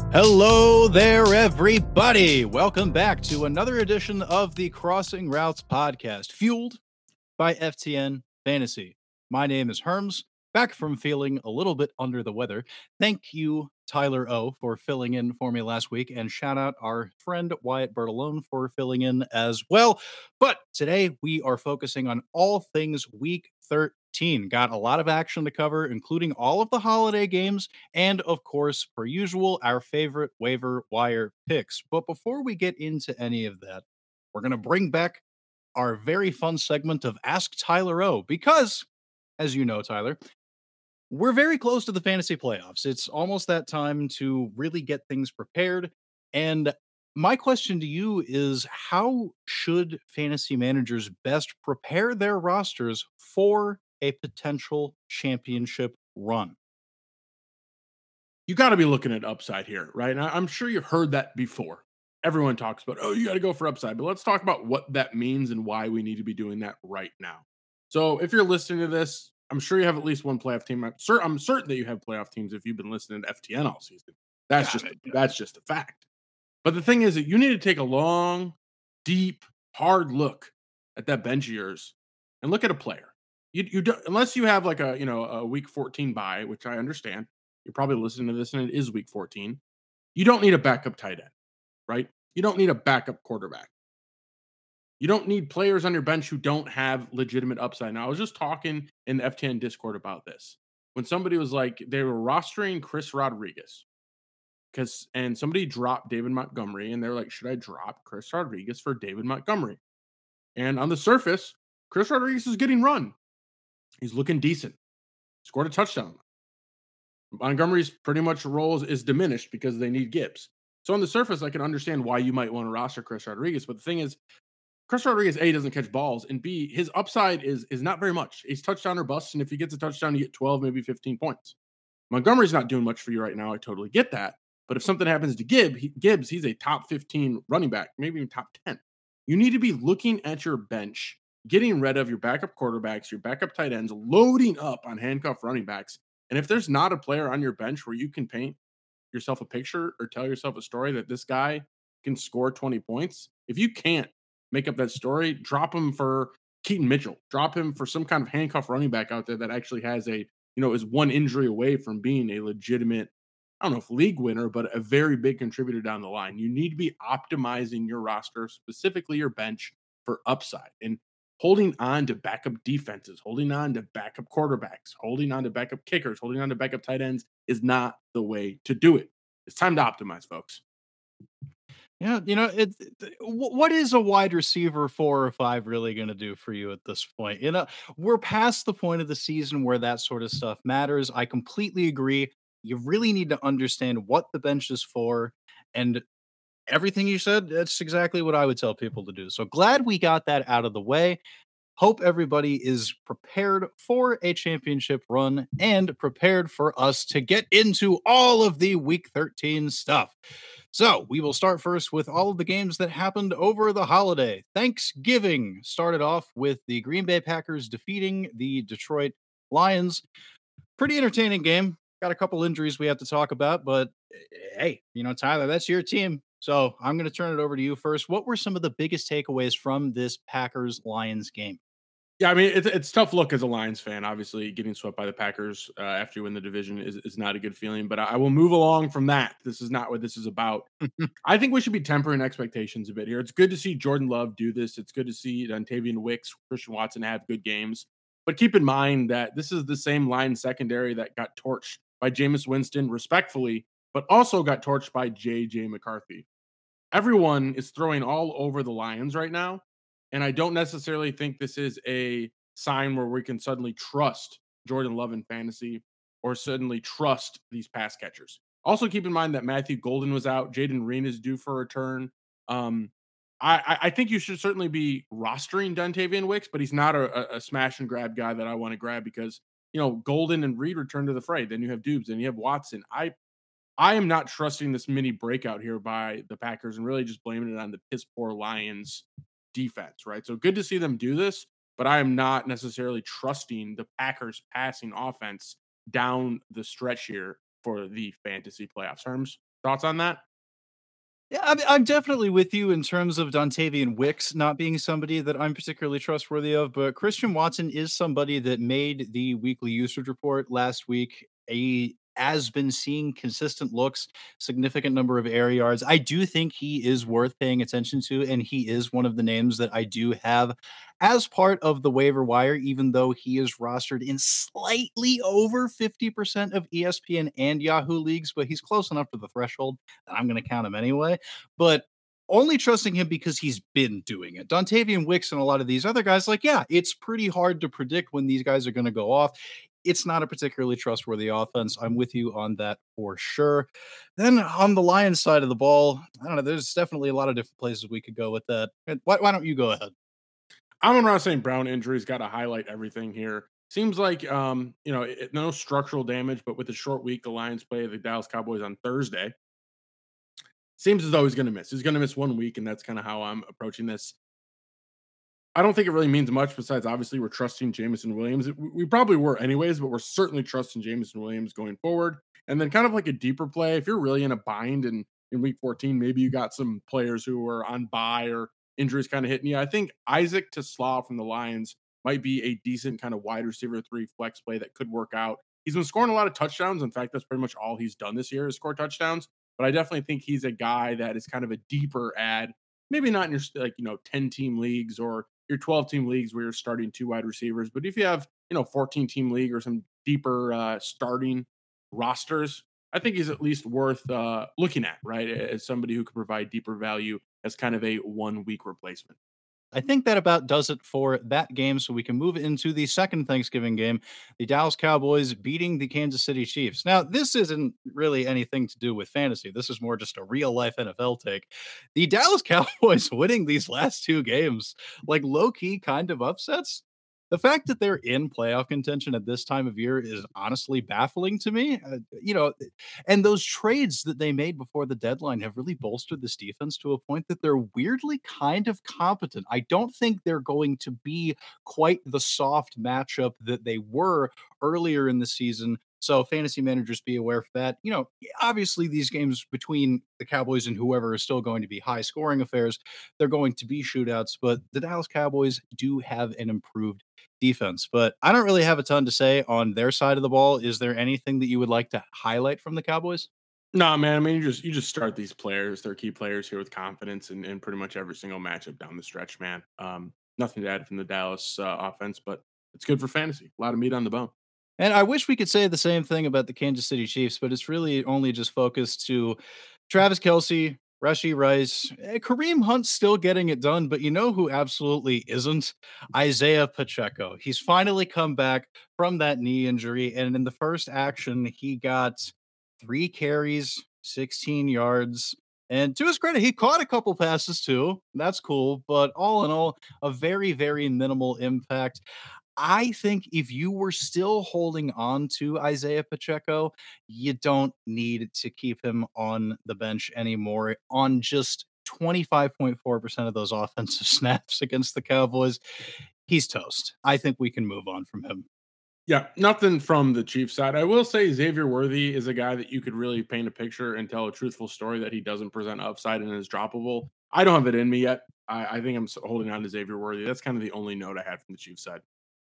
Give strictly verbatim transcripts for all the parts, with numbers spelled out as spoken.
Hello there, everybody. Welcome back to another edition of the Crossing Routes podcast, fueled by F T N Fantasy. My name is Herms, back from feeling a little bit under the weather. Thank you, Tyler O, for filling in for me last week, and shout out our friend Wyatt Bertolone for filling in as well. But today we are focusing on all things week thirteen. Got a lot of action to cover, including all of the holiday games, and of course, per usual, our favorite waiver wire picks. But before we get into any of that, we're going to bring back our very fun segment of Ask Tyler O because, as you know, Tyler, we're very close to the fantasy playoffs. It's almost that time to really get things prepared. And my question to you is, how should fantasy managers best prepare their rosters for a potential championship run? You got to be looking at upside here, right? And I- I'm sure you've heard that before. Everyone talks about, oh, you got to go for upside, but let's talk about what that means and why we need to be doing that right now. So, if you're listening to this, I'm sure you have at least one playoff team. I'm, cer- I'm certain that you have playoff teams if you've been listening to F T N all season. That's Got just it, got that's just a fact. But the thing is that you need to take a long, deep, hard look at that bench of yours and look at a player. You you don't, unless you have like a you know a week fourteen bye, which I understand. You're probably listening to this and it is week fourteen. You don't need a backup tight end, right? You don't need a backup quarterback. You don't need players on your bench who don't have legitimate upside. Now, I was just talking in the F T N Discord about this. When somebody was like, they were rostering Chris Rodriguez because, and somebody dropped David Montgomery, and they're like, should I drop Chris Rodriguez for David Montgomery? And on the surface, Chris Rodriguez is getting run. He's looking decent. Scored a touchdown. Montgomery's pretty much roles is diminished because they need Gibbs. So on the surface, I can understand why you might want to roster Chris Rodriguez. But the thing is, Chris Rodriguez, A, doesn't catch balls, and B, his upside is is not very much. He's touchdown or bust, and if he gets a touchdown, you get twelve, maybe fifteen points. Montgomery's not doing much for you right now. I totally get that. But if something happens to Gibbs, he, Gibbs, he's a top fifteen running back, maybe even top ten. You need to be looking at your bench, getting rid of your backup quarterbacks, your backup tight ends, loading up on handcuff running backs. And if there's not a player on your bench where you can paint yourself a picture or tell yourself a story that this guy can score twenty points, if you can't make up that story, drop him for Keaton Mitchell, drop him for some kind of handcuff running back out there that actually has a, you know, is one injury away from being a legitimate, I don't know if league winner, but a very big contributor down the line. You need to be optimizing your roster, specifically your bench, for upside and holding on to backup defenses, holding on to backup quarterbacks, holding on to backup kickers, holding on to backup tight ends is not the way to do it. It's time to optimize, folks. Yeah, you know, it, it- wh- what is a wide receiver four or five really going to do for you at this point? You know, we're past the point of the season where that sort of stuff matters. I completely agree. You really need to understand what the bench is for, and everything you said, that's exactly what I would tell people to do. So glad we got that out of the way. Hope everybody is prepared for a championship run and prepared for us to get into all of the week thirteen stuff. So, we will start first with all of the games that happened over the holiday. Thanksgiving started off with the Green Bay Packers defeating the Detroit Lions. Pretty entertaining game. Got a couple injuries we have to talk about, but eh, hey, you know, Tyler, that's your team. So, I'm going to turn it over to you first. What were some of the biggest takeaways from this Packers Lions game? Yeah, I mean, it's it's tough look as a Lions fan. Obviously, getting swept by the Packers uh, after you win the division is, is not a good feeling. But I, I will move along from that. This is not what this is about. I think we should be tempering expectations a bit here. It's good to see Jordan Love do this. It's good to see Dontavian Wicks, Christian Watson have good games. But keep in mind that this is the same line secondary that got torched by Jameis Winston, respectfully, but also got torched by J J McCarthy. Everyone is throwing all over the Lions right now. And I don't necessarily think this is a sign where we can suddenly trust Jordan Love in fantasy or suddenly trust these pass catchers. Also, keep in mind that Matthew Golden was out. Jaden Reed is due for a return. Um, I, I think you should certainly be rostering Dontavian Wicks, but he's not a, a smash and grab guy that I want to grab because, you know, Golden and Reed return to the fray. Then you have Dubes and you have Watson. I I am not trusting this mini breakout here by the Packers and really just blaming it on the piss poor Lions defense, right? So good to see them do this, but I am not necessarily trusting the Packers passing offense down the stretch here for the fantasy playoffs terms. Thoughts on that? Yeah, I'm I'm definitely with you in terms of Dontavian Wicks not being somebody that I'm particularly trustworthy of, but Christian Watson is somebody that made the weekly usage report last week. He has been seeing consistent looks, significant number of air yards. I do think he is worth paying attention to, and he is one of the names that I do have as part of the waiver wire, even though he is rostered in slightly over fifty percent of E S P N and Yahoo leagues, but he's close enough to the threshold that I'm going to count him anyway. But only trusting him because he's been doing it. Dontavian Wicks and a lot of these other guys, like, yeah, it's pretty hard to predict when these guys are going to go off. It's not a particularly trustworthy offense. I'm with you on that for sure. Then on the Lions side of the ball, I don't know. There's definitely a lot of different places we could go with that. Why, why don't you go ahead? Amon-Ra Saint Brown injury's got to highlight everything here. Seems like um, you know, it, no structural damage, but with a short week, the Lions play the Dallas Cowboys on Thursday. Seems as though he's going to miss. He's going to miss one week, and that's kind of how I'm approaching this. I don't think it really means much besides obviously we're trusting Jameson Williams. We we probably were anyways, but we're certainly trusting Jameson Williams going forward. And then kind of like a deeper play, if you're really in a bind and in week fourteen, maybe you got some players who are on bye or injuries kind of hitting you. I think Isaac Tesla from the Lions might be a decent kind of wide receiver three flex play that could work out. He's been scoring a lot of touchdowns. In fact, that's pretty much all he's done this year is score touchdowns. But I definitely think he's a guy that is kind of a deeper ad. Maybe not in your like, you know, ten team leagues or your twelve team leagues where you're starting two wide receivers. But if you have, you know, fourteen team league or some deeper uh, starting rosters, I think he's at least worth uh, looking at, right? As somebody who could provide deeper value as kind of a one week replacement. I think that about does it for that game. So we can move into the second Thanksgiving game, the Dallas Cowboys beating the Kansas City Chiefs. Now, this isn't really anything to do with fantasy. This is more just a real life N F L take. The Dallas Cowboys winning these last two games, like low key kind of upsets. The fact that they're in playoff contention at this time of year is honestly baffling to me. Uh, you know, and those trades that they made before the deadline have really bolstered this defense to a point that they're weirdly kind of competent. I don't think they're going to be quite the soft matchup that they were earlier in the season. So fantasy managers be aware of that. You know, obviously these games between the Cowboys and whoever are still going to be high scoring affairs. They're going to be shootouts, but the Dallas Cowboys do have an improved defense. But I don't really have a ton to say on their side of the ball. Is there anything that you would like to highlight from the Cowboys? No, man. I mean, you just you just start these players. They're key players here with confidence in, in pretty much every single matchup down the stretch, man. Um, nothing to add from the Dallas uh, offense, but it's good for fantasy. A lot of meat on the bone. And I wish we could say the same thing about the Kansas City Chiefs, but it's really only just focused to Travis Kelce, Rashi Rice, eh, Kareem Hunt's still getting it done, but you know who absolutely isn't? Isaiah Pacheco. He's finally come back from that knee injury, and in the first action, he got three carries, sixteen yards. And to his credit, he caught a couple passes too. That's cool. But all in all, a very, very minimal impact. I think if you were still holding on to Isaiah Pacheco, you don't need to keep him on the bench anymore on just twenty-five point four percent of those offensive snaps against the Cowboys. He's toast. I think we can move on from him. Yeah, nothing from the Chiefs side. I will say Xavier Worthy is a guy that you could really paint a picture and tell a truthful story that he doesn't present upside and is droppable. I don't have it in me yet. I, I think I'm s- holding on to Xavier Worthy. That's kind of the only note I had from the Chiefs side.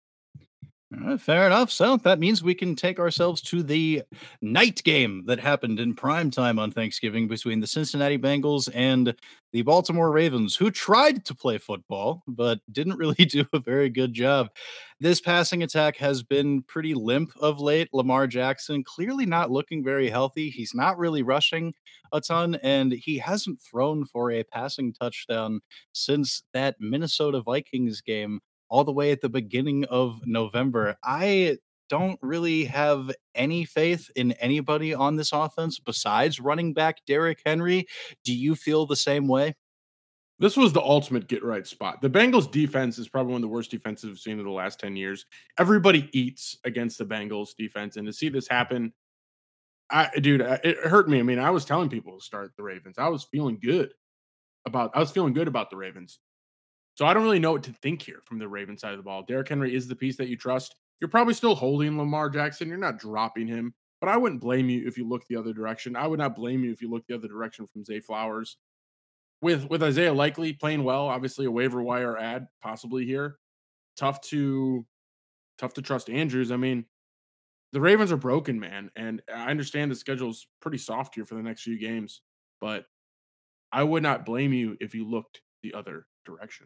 All right, fair enough. So that means we can take ourselves to the night game that happened in prime time on Thanksgiving between the Cincinnati Bengals and the Baltimore Ravens, who tried to play football but didn't really do a very good job. This passing attack has been pretty limp of late. Lamar Jackson clearly not looking very healthy. He's not really rushing a ton, and he hasn't thrown for a passing touchdown since that Minnesota Vikings game all the way at the beginning of November. I don't really have any faith in anybody on this offense besides running back Derrick Henry. Do you feel the same way? This was the ultimate get right spot. The Bengals defense is probably one of the worst defenses we've seen in the last ten years. Everybody eats against the Bengals defense. And to see this happen, I dude, uh, it hurt me. I mean, I was telling people to start the Ravens. I was feeling good about I was feeling good about the Ravens. So I don't really know what to think here from the Ravens side of the ball. Derrick Henry is the piece that you trust. You're probably still holding Lamar Jackson. You're not dropping him. But I wouldn't blame you if you look the other direction. I would not blame you if you look the other direction from Zay Flowers. With with Isaiah Likely playing well, obviously a waiver wire ad possibly here. Tough to tough to trust Andrews. I mean, the Ravens are broken, man, and I understand the schedule's pretty soft here for the next few games, but I would not blame you if you looked the other direction.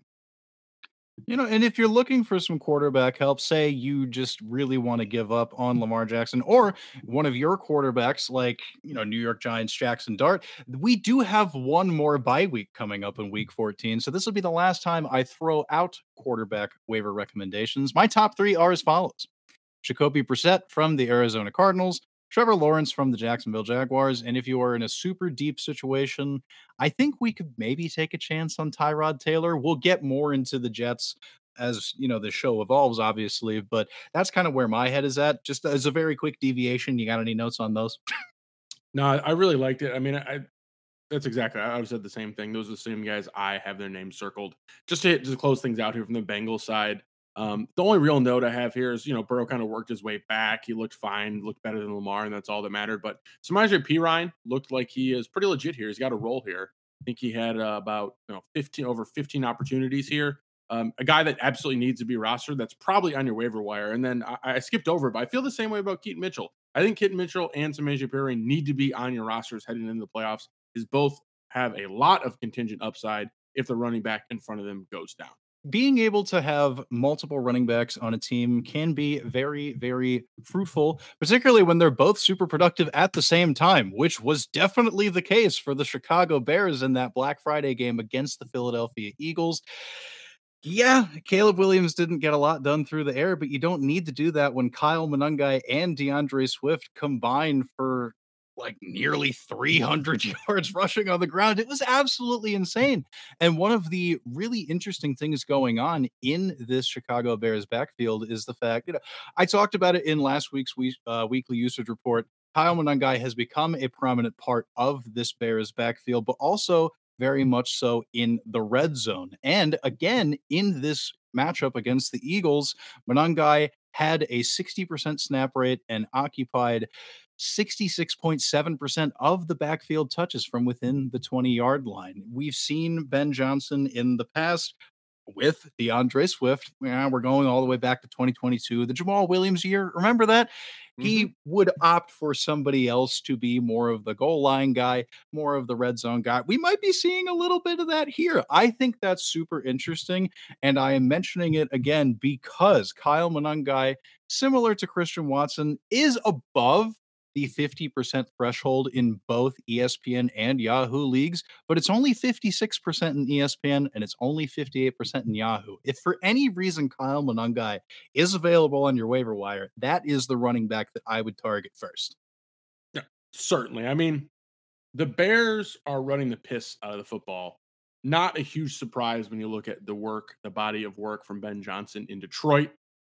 You know, and if you're looking for some quarterback help, say you just really want to give up on Lamar Jackson or one of your quarterbacks, like, you know, New York Giants, Jackson Dart, we do have one more bye week coming up in week fourteen. So this will be the last time I throw out quarterback waiver recommendations. My top three are as follows: Jacoby Brissett from the Arizona Cardinals, Trevor Lawrence from the Jacksonville Jaguars. And if you are in a super deep situation, I think we could maybe take a chance on Tyrod Taylor. We'll get more into the Jets as you know the show evolves, obviously, but that's kind of where my head is at. Just as a very quick deviation, you got any notes on those? No, I I really liked it. I mean, I that's exactly. I would have said the same thing. Those are the same guys I have their names circled. Just to just to close things out here from the Bengals side. Um, the only real note I have here is, you know, Burrow kind of worked his way back. He looked fine, looked better than Lamar, and that's all that mattered. But Samaje Perine looked like he is pretty legit here. He's got a role here. I think he had uh, about you know fifteen over fifteen opportunities here. Um, a guy that absolutely needs to be rostered. That's probably on your waiver wire. And then I, I skipped over it, but I feel the same way about Keaton Mitchell. I think Keaton Mitchell and Samaje Perine need to be on your rosters heading into the playoffs. Is both have a lot of contingent upside if the running back in front of them goes down. Being able to have multiple running backs on a team can be very, very fruitful, particularly when they're both super productive at the same time, which was definitely the case for the Chicago Bears in that Black Friday game against the Philadelphia Eagles. Yeah, Caleb Williams didn't get a lot done through the air, but you don't need to do that when Kyle Monangai and DeAndre Swift combine for like nearly three hundred yards rushing on the ground. It was absolutely insane. And one of the really interesting things going on in this Chicago Bears backfield is the fact, you know, I talked about it in last week's week, uh, weekly usage report. Kyle Monangai has become a prominent part of this Bears backfield, but also very much so in the red zone. And again, in this matchup against the Eagles, Monangai had a sixty percent snap rate and occupied sixty-six point seven percent of the backfield touches from within the twenty yard line. We've seen Ben Johnson in the past with DeAndre Swift. Yeah, we're going all the way back to twenty twenty-two, the Jamal Williams year. Remember that? Mm-hmm. He would opt for somebody else to be more of the goal line guy, more of the red zone guy. We might be seeing a little bit of that here. I think that's super interesting. And I am mentioning it again because Kyle Monangai, similar to Christian Watson, is above the fifty percent threshold in both E S P N and Yahoo leagues, but it's only fifty-six percent in E S P N and it's only fifty-eight percent in Yahoo. If for any reason Kyle Monangai is available on your waiver wire, that is the running back that I would target first. Yeah, certainly. I mean, the Bears are running the piss out of the football. Not a huge surprise when you look at the work, the body of work from Ben Johnson in Detroit.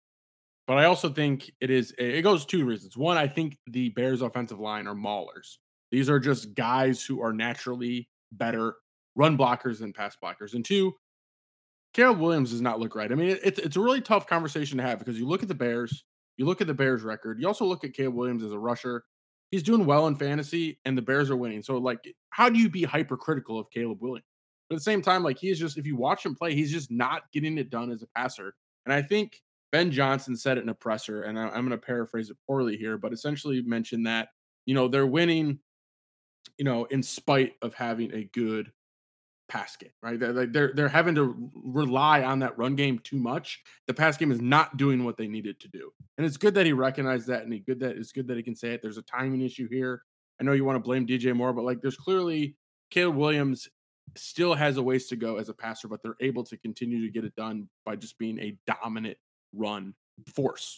But I also think it is, it goes two reasons. One, I think the Bears offensive line are maulers. These are just guys who are naturally better run blockers than pass blockers. And two, Caleb Williams does not look right. I mean, it's it's a really tough conversation to have because you look at the Bears, you look at the Bears record, you also look at Caleb Williams as a rusher. He's doing well in fantasy, and the Bears are winning. So, like, how do you be hypercritical of Caleb Williams? But at the same time, like, he is just, if you watch him play, he's just not getting it done as a passer. And I think Ben Johnson said it in a presser, and I, I'm going to paraphrase it poorly here, but essentially mentioned that, you know, they're winning, you know, in spite of having a good pass game, right? They're, they're they're having to rely on that run game too much. The pass game is not doing what they need it to do, and it's good that he recognized that, and he good that it's good that he can say it. There's a timing issue here. I know you want to blame D J Moore, but like, there's clearly Caleb Williams still has a ways to go as a passer, but they're able to continue to get it done by just being a dominant run force.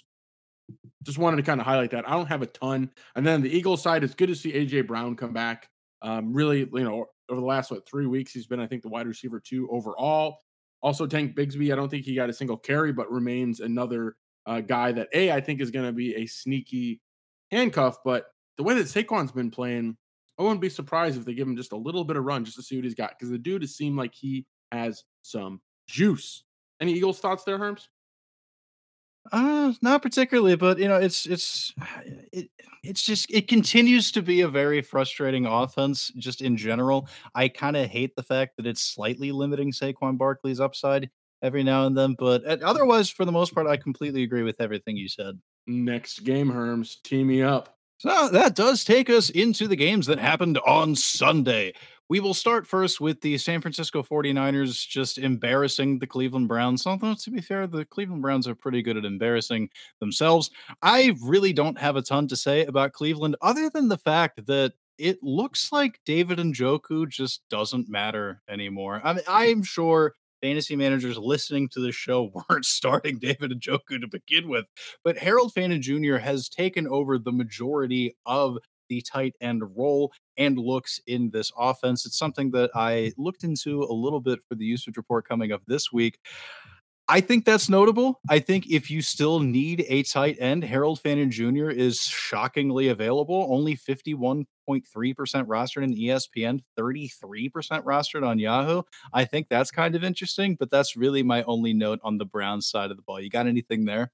Just wanted to kind of highlight that. I don't have a ton, and then the Eagles side, it's good to see A J Brown come back. Um, really, you know, over the last, what, three weeks, he's been, I think, the wide receiver two overall. Also, Tank Bigsby, I don't think he got a single carry, but remains another uh, guy that, A, I think is going to be a sneaky handcuff. But the way that Saquon's been playing, I wouldn't be surprised if they give him just a little bit of run just to see what he's got, because the dude has seemed like he has some juice. Any Eagles thoughts there, Herms? Uh, not particularly, but you know, it's it's it it's just it continues to be a very frustrating offense just in general. I kinda hate the fact that it's slightly limiting Saquon Barkley's upside every now and then, but, uh, otherwise, for the most part, I completely agree with everything you said. Next game, Herms, tee me up. So that does take us into the games that happened on Sunday. We will start first with the San Francisco 49ers just embarrassing the Cleveland Browns. Although, to be fair, the Cleveland Browns are pretty good at embarrassing themselves. I really don't have a ton to say about Cleveland other than the fact that it looks like David Njoku just doesn't matter anymore. I mean, I'm sure fantasy managers listening to this show weren't starting David Njoku to begin with, but Harold Fannin Junior has taken over the majority of the tight end role and looks in this offense. It's something that I looked into a little bit for the usage report coming up this week. I think that's notable. I think if you still need a tight end, Harold Fannin Junior is shockingly available. Only fifty-one point three percent rostered in E S P N, thirty-three percent rostered on Yahoo. I think that's kind of interesting, but that's really my only note on the Browns side of the ball. You got anything there?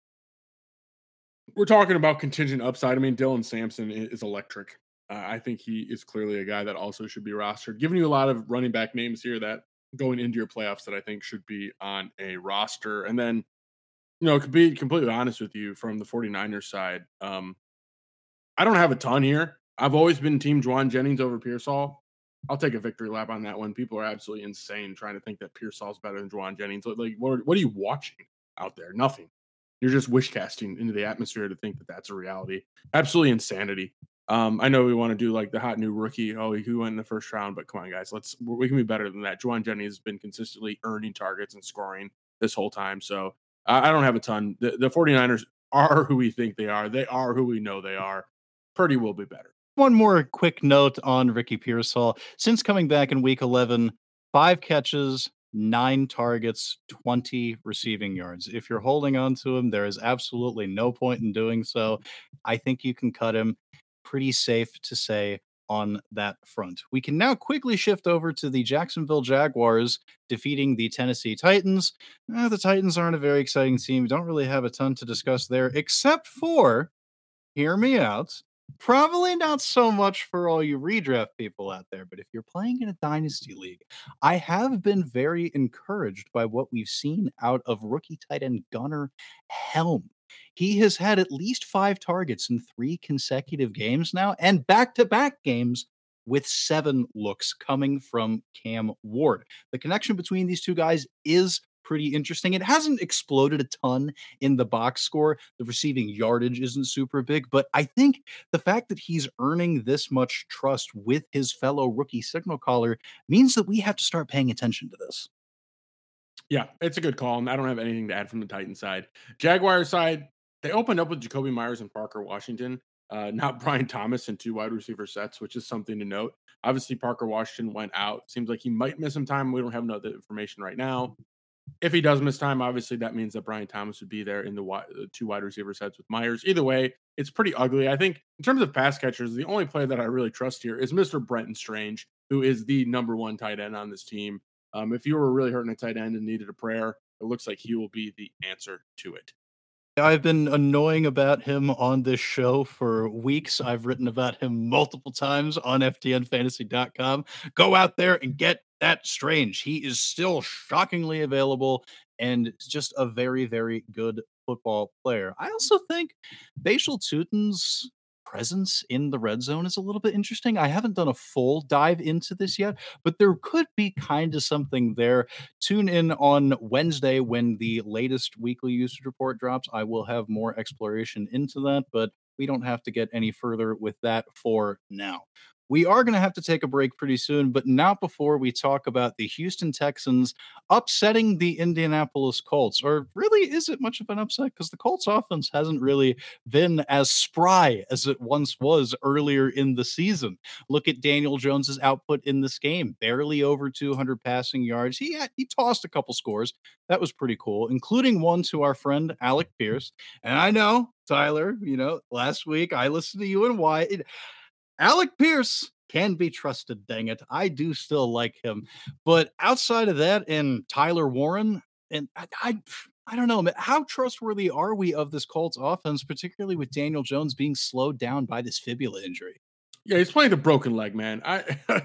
We're talking about contingent upside. I mean, Dylan Sampson is electric. Uh, I think he is clearly a guy that also should be rostered. Giving you a lot of running back names here that going into your playoffs that I think should be on a roster. And then, you know, to be completely honest with you from the 49ers side, um, I don't have a ton here. I've always been team Juwan Jennings over Pearsall. I'll take a victory lap on that one. People are absolutely insane trying to think that Pearsall's better than Juwan Jennings. Like, what, what are you watching out there? Nothing. You're just wish casting into the atmosphere to think that that's a reality. Absolutely insanity. Um, I know we want to do like the hot new rookie. Oh, he went in the first round, but come on, guys, let's we can be better than that. Juwan Jennings has been consistently earning targets and scoring this whole time. So uh, I don't have a ton. The, the 49ers are who we think they are. They are who we know they are. Purdy will be better. One more quick note on Ricky Pearsall. Since coming back in week eleven, five catches, nine targets, twenty receiving yards. If you're holding on to him, there is absolutely no point in doing so. I think you can cut him. Pretty safe to say on that front. We can now quickly shift over to the Jacksonville Jaguars defeating the Tennessee Titans. Uh, the Titans aren't a very exciting team. We don't really have a ton to discuss there, except for, hear me out, probably not so much for all you redraft people out there, but if you're playing in a dynasty league, I have been very encouraged by what we've seen out of rookie tight end Gunnar Helm. He has had at least five targets in three consecutive games now, and back-to-back games with seven looks coming from Cam Ward. The connection between these two guys is pretty interesting. It hasn't exploded a ton in the box score. The receiving yardage isn't super big, but I think the fact that he's earning this much trust with his fellow rookie signal caller means that we have to start paying attention to this. Yeah, it's a good call, and I don't have anything to add from the Titan side. Jaguar side, they opened up with Jacoby Myers and Parker Washington, uh, not Brian Thomas and two wide receiver sets, which is something to note. Obviously, Parker Washington went out. Seems like he might miss some time. We don't have enough information right now. If he does miss time, obviously that means that Brian Thomas would be there in the, wi- the two wide receiver sets with Myers. Either way, it's pretty ugly. I think in terms of pass catchers, the only player that I really trust here is Mister Brenton Strange, who is the number one tight end on this team. Um, if you were really hurting a tight end and needed a prayer, it looks like he will be the answer to it. I've been annoying about him on this show for weeks. I've written about him multiple times on F T N fantasy dot com. Go out there and get that Strange. He is still shockingly available and just a very, very good football player. I also think Bashal Tutin's presence in the red zone is a little bit interesting. I haven't done a full dive into this yet, but there could be kind of something there. Tune in on Wednesday when the latest weekly usage report drops. I will have more exploration into that, but we don't have to get any further with that for now. We are going to have to take a break pretty soon, but not before we talk about the Houston Texans upsetting the Indianapolis Colts. Or really, is it much of an upset? Because the Colts offense hasn't really been as spry as it once was earlier in the season. Look at Daniel Jones's output in this game, barely over two hundred passing yards. He had, he tossed a couple scores. That was pretty cool, including one to our friend Alec Pierce. And I know, Tyler, you know, last week I listened to you and why. It, Alec Pierce can be trusted, dang it. I do still like him. But outside of that, and Tyler Warren, and I, I I don't know, man. How trustworthy are we of this Colts offense, particularly with Daniel Jones being slowed down by this fibula injury? Yeah, he's playing a broken leg, man. I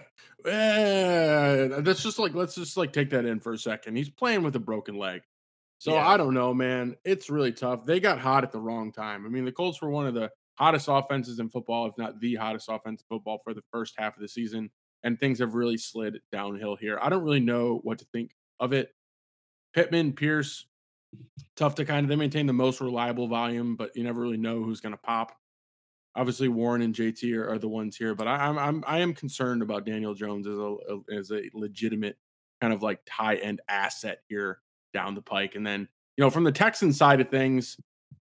eh, that's just like let's just like take that in for a second. He's playing with a broken leg. So Yeah. I don't know, man. It's really tough. They got hot at the wrong time. I mean, the Colts were one of the hottest offenses in football, if not the hottest offense in football for the first half of the season, and things have really slid downhill here. I don't really know what to think of it. Pittman, Pierce, tough to kind of they maintain the most reliable volume, but you never really know who's going to pop. Obviously, Warren and J T are, are the ones here, but I, I'm I'm I am concerned about Daniel Jones as a, a as a legitimate kind of like high end asset here down the pike. And then you know from the Texan side of things,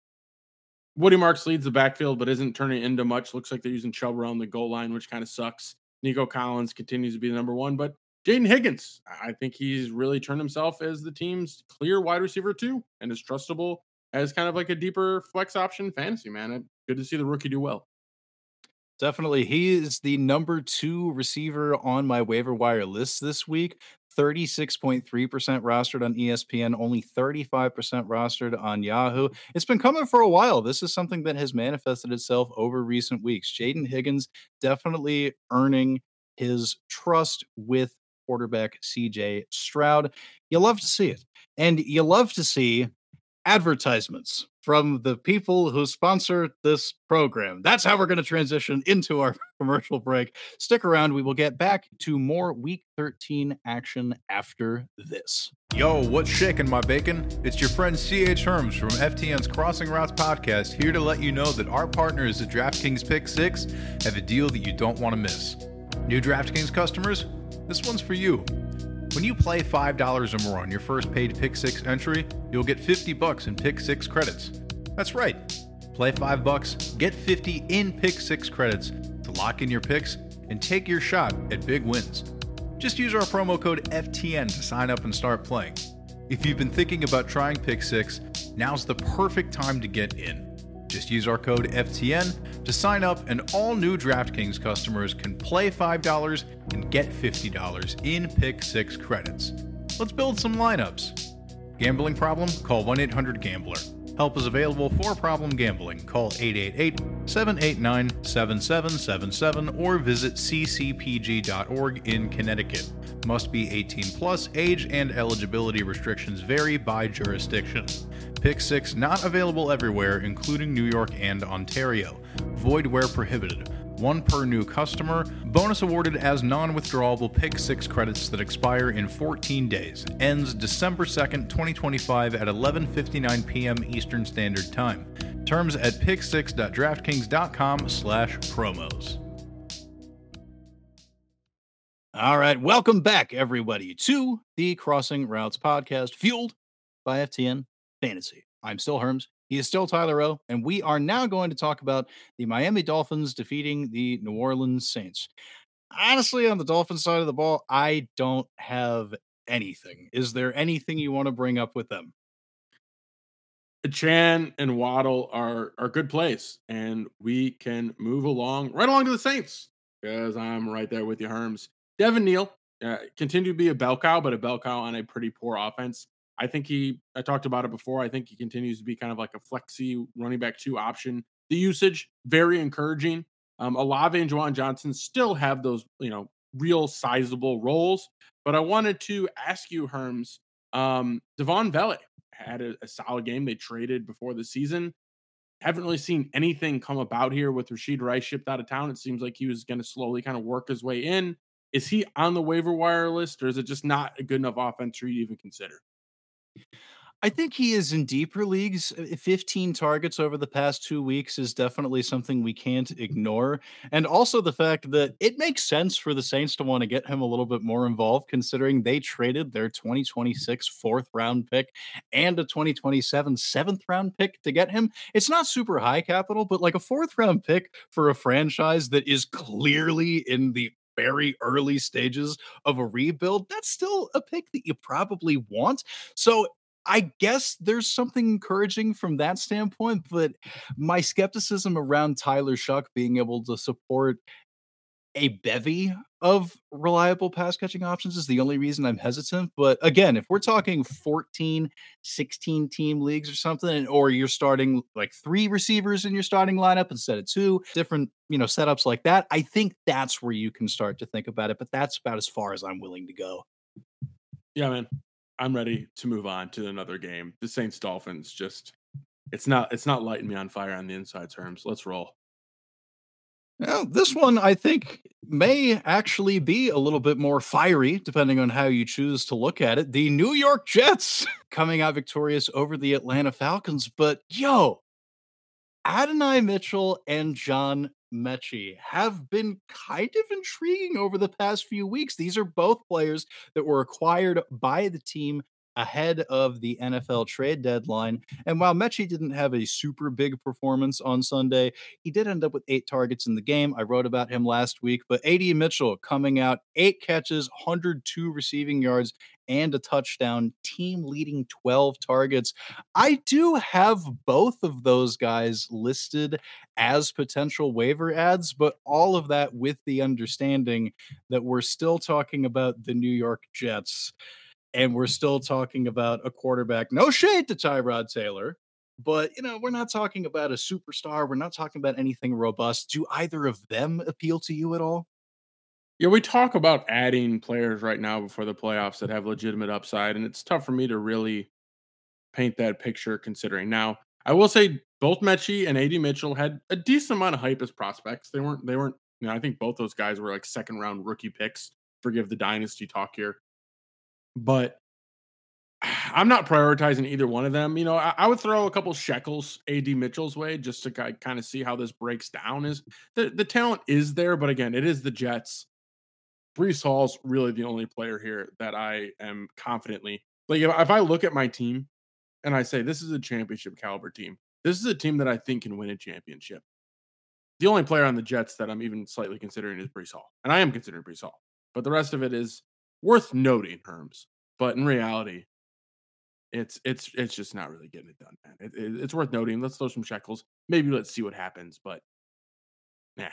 Woody Marks leads the backfield, but isn't turning into much. Looks like they're using Chubb around the goal line, which kind of sucks. Nico Collins continues to be the number one, but Jaden Higgins, I think he's really turned himself as the team's clear wide receiver too, and is trustable as kind of like a deeper flex option fantasy, man. Good to see the rookie do well. Definitely. He is the number two receiver on my waiver wire list this week. thirty-six point three percent rostered on E S P N, only thirty-five percent rostered on Yahoo. It's been coming for a while. This is something that has manifested itself over recent weeks. Jaden Higgins definitely earning his trust with quarterback C J Stroud. You love to see it. And you love to see advertisements from the people who sponsor this program. That's how we're going to transition into our commercial break. Stick around. We will get back to more week thirteen action after this. Yo, what's shaking, my bacon? It's your friend C H Herms from F T N's Crossing Routes podcast, here to let you know that our partners at DraftKings Pick Six have a deal that you don't want to miss. New DraftKings customers, this one's for you. When you play five dollars or more on your first paid Pick Six entry, you'll get fifty bucks in Pick Six credits. That's right. Play five bucks, get fifty in Pick Six credits to lock in your picks and take your shot at big wins. Just use our promo code F T N to sign up and start playing. If you've been thinking about trying Pick Six, now's the perfect time to get in. Just use our code F T N to sign up, and all new DraftKings customers can play five dollars and get fifty dollars in Pick Six credits. Let's build some lineups. Gambling problem? Call one eight hundred gambler. Help is available for problem gambling. Call eight eight eight, seven eight nine, seven seven seven seven or visit c c p g dot org in Connecticut. Must be eighteen plus. Age and eligibility restrictions vary by jurisdiction. Pick Six not available everywhere, including New York and Ontario. Void where prohibited. One per new customer. Bonus awarded as non-withdrawable Pick Six credits that expire in fourteen days. Ends December second, twenty twenty-five at eleven fifty-nine p.m. Eastern Standard Time. Terms at pick six dot draftkings dot com slash promos. All right. Welcome back, everybody, to the Crossing Routes podcast, fueled by F T N Fantasy. I'm still Herms. He is still Tyler O, and we are now going to talk about the Miami Dolphins defeating the New Orleans Saints. Honestly, on the Dolphins side of the ball, I don't have anything. Is there anything you want to bring up with them? Chan and Waddle are are good plays, and we can move along right along to the Saints because I'm right there with you, Herms. Devin Neal uh, continue to be a bell cow, but a bell cow on a pretty poor offense. I think he, I talked about it before. I think he continues to be kind of like a flexy running back two option. The usage, very encouraging. Um, Olave and Juwan Johnson still have those, you know, real sizable roles. But I wanted to ask you, Herms, um, Devon Vele had a, a solid game. They traded before the season. Haven't really seen anything come about here with Rashid Rice shipped out of town. It seems like he was going to slowly kind of work his way in. Is he on the waiver wire list, or is it just not a good enough offense for you to even consider? I think he is in deeper leagues. Uh, fifteen targets over the past two weeks is definitely something we can't ignore. And also the fact that it makes sense for the Saints to want to get him a little bit more involved, considering they traded their twenty twenty-six fourth round pick and a twenty twenty-seven seventh round pick to get him. It's not super high capital, but like a fourth round pick for a franchise that is clearly in the very early stages of a rebuild, that's still a pick that you probably want. So I guess there's something encouraging from that standpoint, but my skepticism around Tyler Shuck being able to support a bevy of reliable pass catching options is the only reason I'm hesitant. But again, if we're talking fourteen, sixteen team leagues or something, or you're starting like three receivers in your starting lineup instead of two, different, you know, setups like that, I think that's where you can start to think about it. But that's about as far as I'm willing to go. Yeah, man. I'm ready to move on to another game. The Saints Dolphins just it's not it's not lighting me on fire on the inside terms. Let's roll. Now, this one I think may actually be a little bit more fiery, depending on how you choose to look at it. The New York Jets coming out victorious over the Atlanta Falcons. But yo, Adonai Mitchell and John Mechie have been kind of intriguing over the past few weeks. These are both players that were acquired by the team ahead of the N F L trade deadline. And while Mechie didn't have a super big performance on Sunday, he did end up with eight targets in the game. I wrote about him last week, but A D Mitchell coming out, eight catches, one hundred two receiving yards, and a touchdown, team leading twelve targets. I do have both of those guys listed as potential waiver ads, but all of that with the understanding that we're still talking about the New York Jets and we're still talking about a quarterback. No shade to Tyrod Taylor, but you know, we're not talking about a superstar. We're not talking about anything robust. Do either of them appeal to you at all? Yeah, we talk about adding players right now before the playoffs that have legitimate upside, and it's tough for me to really paint that picture considering. Now, I will say both Mechie and A D Mitchell had a decent amount of hype as prospects. They weren't they weren't, you know, I think both those guys were like second round rookie picks. Forgive the dynasty talk here. But I'm not prioritizing either one of them. You know, I, I would throw a couple shekels A D Mitchell's way just to kind of see how this breaks down. Is the, the talent is there, but again, it is the Jets. Brees Hall's really the only player here that I am confidently like. If, if I look at my team and I say this is a championship caliber team, this is a team that I think can win a championship. The only player on the Jets that I'm even slightly considering is Brees Hall, and I am considering Brees Hall. But the rest of it is worth noting, Herms. But in reality, it's it's it's just not really getting it done, man. It, it, it's worth noting. Let's throw some shekels. Maybe let's see what happens. But nah.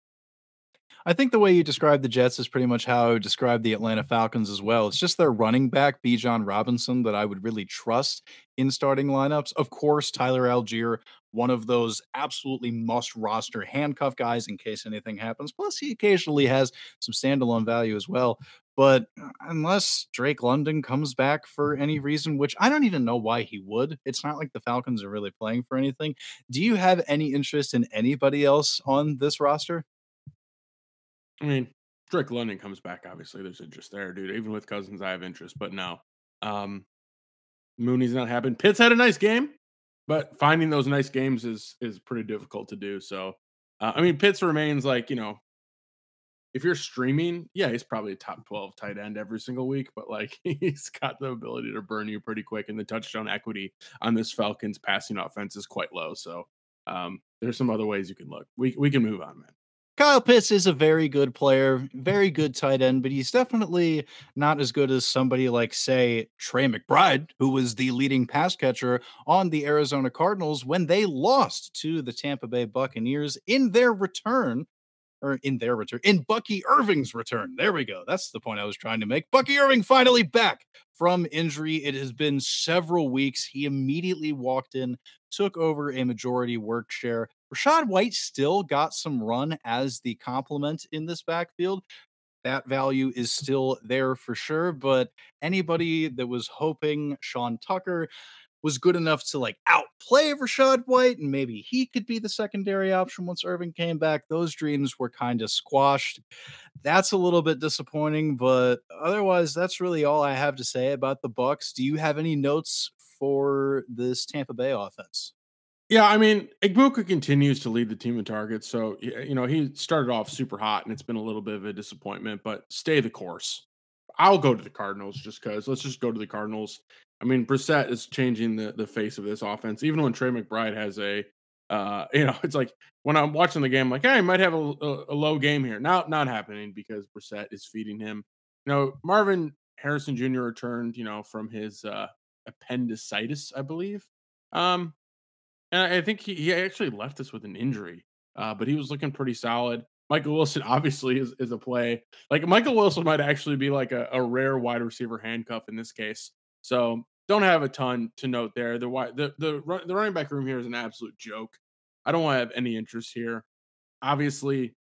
I think the way you describe the Jets is pretty much how I would describe the Atlanta Falcons as well. It's just their running back, Bijan Robinson, that I would really trust in starting lineups. Of course, Tyler Algier, one of those absolutely must roster handcuff guys in case anything happens. Plus, he occasionally has some standalone value as well. But uh, unless Drake London comes back for any reason, which I don't even know why he would, it's not like the Falcons are really playing for anything. Do you have any interest in anybody else on this roster? I mean, Drake London comes back. Obviously, there's interest there, dude. Even with Cousins, I have interest, but no. Um, Mooney's not happening. Pitts had a nice game, but finding those nice games is is pretty difficult to do. So, uh, I mean, Pitts remains like, you know, if you're streaming, yeah, he's probably a top twelve tight end every single week, but like he's got the ability to burn you pretty quick, and the touchdown equity on this Falcons passing offense is quite low. So, um, there's some other ways you can look. We we can move on, man. Kyle Pitts is a very good player, very good tight end, but he's definitely not as good as somebody like, say, Trey McBride, who was the leading pass catcher on the Arizona Cardinals when they lost to the Tampa Bay Buccaneers in their return, or in their return, in Bucky Irving's return. There we go. That's the point I was trying to make. Bucky Irving finally back from injury. It has been several weeks. He immediately walked in, took over a majority work share. Rashad White still got some run as the complement in this backfield. That value is still there for sure, but anybody that was hoping Sean Tucker was good enough to like outplay Rashad White and maybe he could be the secondary option once Irving came back, those dreams were kind of squashed. That's a little bit disappointing, but otherwise that's really all I have to say about the Bucks. Do you have any notes for this Tampa Bay offense? Yeah, I mean, Igbuka continues to lead the team in targets. So, y- you know, he started off super hot and it's been a little bit of a disappointment, but stay the course. I'll go to the Cardinals just because. Let's just go to the Cardinals. I mean, Brissett is changing the, the face of this offense. Even when Trey McBride has a, uh, you know, it's like when I'm watching the game, I'm like, hey, he might have a, a, a low game here. Not, not happening because Brissett is feeding him. You know, Marvin Harrison Junior returned, you know, from his uh, appendicitis, I believe. Um, and I think he, he actually left us with an injury, uh, but he was looking pretty solid. Michael Wilson obviously is, is a play. Like Michael Wilson might actually be like a, a rare wide receiver handcuff in this case. So don't have a ton to note there. The the the the running back room here is an absolute joke. I don't want to have any interest here. Obviously,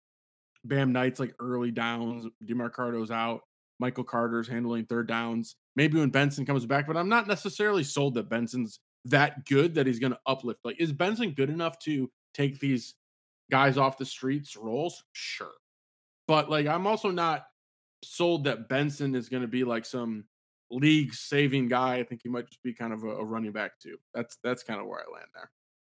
Bam Knight's like early downs. DeMarcado's out. Michael Carter's handling third downs. Maybe when Benson comes back, but I'm not necessarily sold that Benson's that good that he's going to uplift. Like, is Benson good enough to take these guys off the streets roles? Sure. But like, I'm also not sold that Benson is going to be like some league saving guy. I think he might just be kind of a, a running back too. That's, that's kind of where I land there.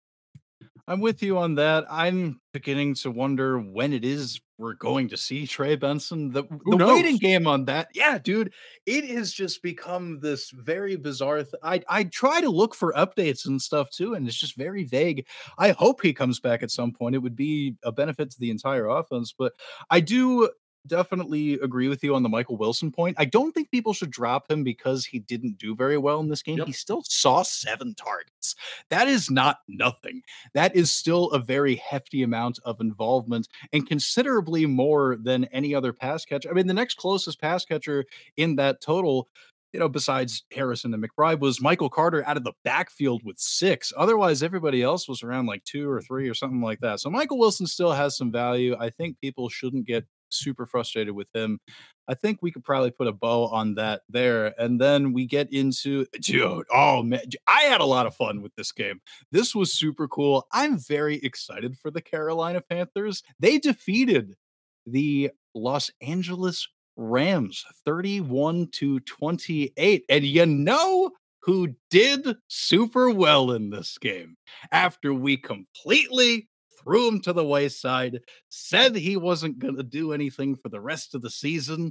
I'm with you on that. I'm beginning to wonder when it is we're going to see Trey Benson. The, the waiting game on that, yeah, dude, it has just become this very bizarre. Th- I I try to look for updates and stuff too, and it's just very vague. I hope he comes back at some point. It would be a benefit to the entire offense, but I do definitely agree with you on the Michael Wilson point. I don't think people should drop him because he didn't do very well in this game. Yep. He still saw seven targets. That is not nothing. That is still a very hefty amount of involvement and considerably more than any other pass catcher. I mean, the next closest pass catcher in that total, you know, besides Harrison and McBride, was Michael Carter out of the backfield with six. Otherwise, everybody else was around like two or three or something like that. So Michael Wilson still has some value. I think people shouldn't get super frustrated with him. I think we could probably put a bow on that there. And then we get into, dude, oh man, I had a lot of fun with this game. This was super cool. I'm very excited for the Carolina Panthers. They defeated the Los Angeles Rams thirty-one to twenty-eight. And you know who did super well in this game after we completely threw him to the wayside, said he wasn't going to do anything for the rest of the season?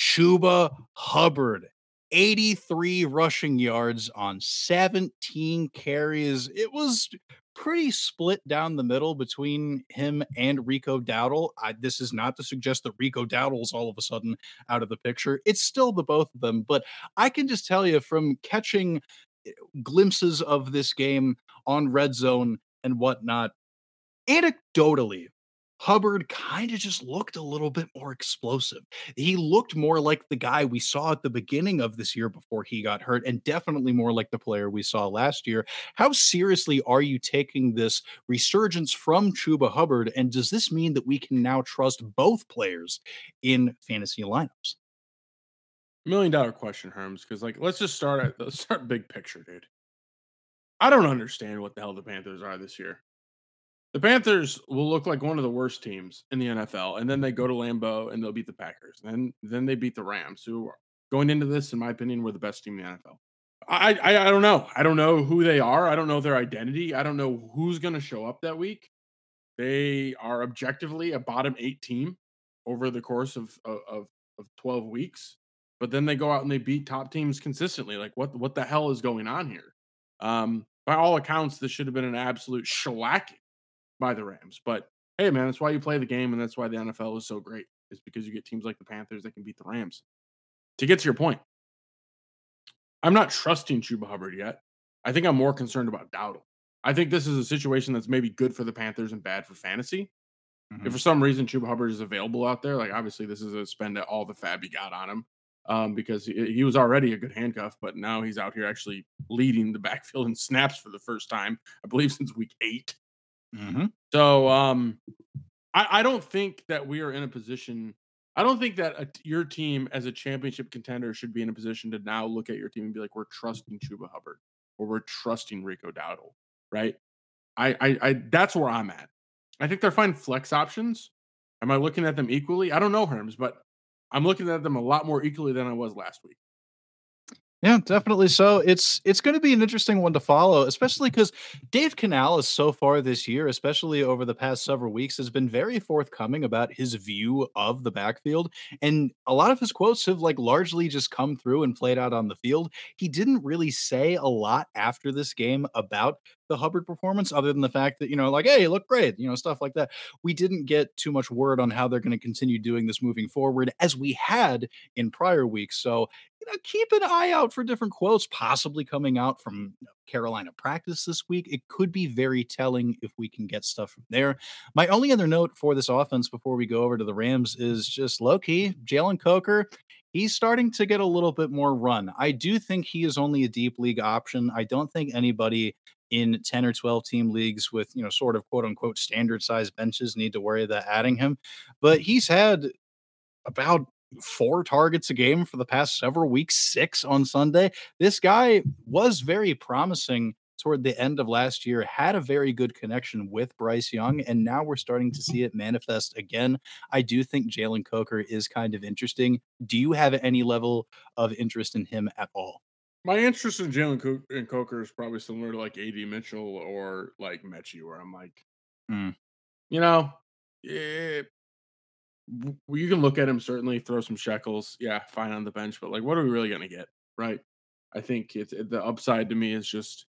Chuba Hubbard, eighty-three rushing yards on seventeen carries. It was pretty split down the middle between him and Rico Dowdle. I, this is not to suggest that Rico Dowdle's all of a sudden out of the picture. It's still the both of them, but I can just tell you from catching glimpses of this game on Red Zone and whatnot, anecdotally, Hubbard kind of just looked a little bit more explosive. He looked more like the guy we saw at the beginning of this year before he got hurt, and definitely more like the player we saw last year. How seriously are you taking this resurgence from Chuba Hubbard, and does this mean that we can now trust both players in fantasy lineups? Million dollar question, Herms, because like let's just start at let's start big picture, dude. I don't understand what the hell the Panthers are this year. The Panthers will look like one of the worst teams in the N F L, and then they go to Lambeau and they'll beat the Packers. And then they beat the Rams, who are going into this, in my opinion, were the best team in the N F L. I, I, I don't know. I don't know who they are. I don't know their identity. I don't know who's going to show up that week. They are objectively a bottom eight team over the course of, of, of twelve weeks. But then they go out and they beat top teams consistently. Like, what, what the hell is going on here? Um, by all accounts, this should have been an absolute shellacking by the Rams. But hey, man, that's why you play the game, and that's why the N F L is so great. Is because you get teams like the Panthers that can beat the Rams. To get to your point, I'm not trusting Chuba Hubbard yet. I think I'm more concerned about Dowdle. I think this is a situation that's maybe good for the Panthers and bad for fantasy. Mm-hmm. If for some reason Chuba Hubbard is available out there, like obviously this is a spend all the fab he got on him. Um, because he, he was already a good handcuff, but now he's out here actually leading the backfield in snaps for the first time, I believe, since week eight. Mm-hmm. So um, I, I don't think that we are in a position. I don't think that a, your team as a championship contender should be in a position to now look at your team and be like, we're trusting Chuba Hubbard or we're trusting Rico Dowdle, right? I, I, I that's where I'm at. I think they're fine flex options. Am I looking at them equally? I don't know, Herms, but I'm looking at them a lot more equally than I was last week. Yeah, definitely so. It's it's going to be an interesting one to follow, especially because Dave Canales so far this year, especially over the past several weeks, has been very forthcoming about his view of the backfield. And a lot of his quotes have like largely just come through and played out on the field. He didn't really say a lot after this game about the Hubbard performance, other than the fact that, you know, like, hey, look great, you know, stuff like that. We didn't get too much word on how they're going to continue doing this moving forward as we had in prior weeks. So you know, keep an eye out for different quotes possibly coming out from Carolina practice this week. It could be very telling if we can get stuff from there. My only other note for this offense before we go over to the Rams is just low key, Jalen Coker. He's starting to get a little bit more run. I do think he is only a deep league option. I don't think anybody in ten or twelve team leagues with, you know, sort of quote unquote standard size benches need to worry about adding him. But he's had about four targets a game for the past several weeks, six on Sunday. This guy was very promising toward the end of last year, had a very good connection with Bryce Young, and now we're starting to see it manifest again. I do think Jalen Coker is kind of interesting. Do you have any level of interest in him at all? My interest in Jalen Co- in Coker is probably similar to like A D Mitchell or like Mechie, where I'm like, Mm. you know, eh, w- you can look at him, certainly throw some shekels. Yeah, fine on the bench, but like, what are we really going to get? Right. I think it's it, the upside to me is just,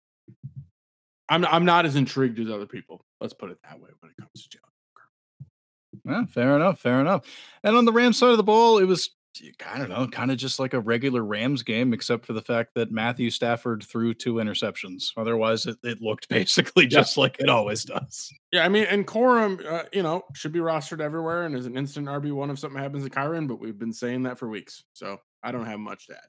I'm, I'm not as intrigued as other people. Let's put it that way when it comes to Jalen Coker. Yeah, fair enough. Fair enough. And on the Rams side of the ball, it was, I don't know, kind of just like a regular Rams game, except for the fact that Matthew Stafford threw two interceptions. Otherwise, it, it looked basically Yeah. just like it always does. Yeah, I mean, and Corum, uh, you know, should be rostered everywhere and is an instant R B one if something happens to Kyron, but we've been saying that for weeks. So I don't have much to add.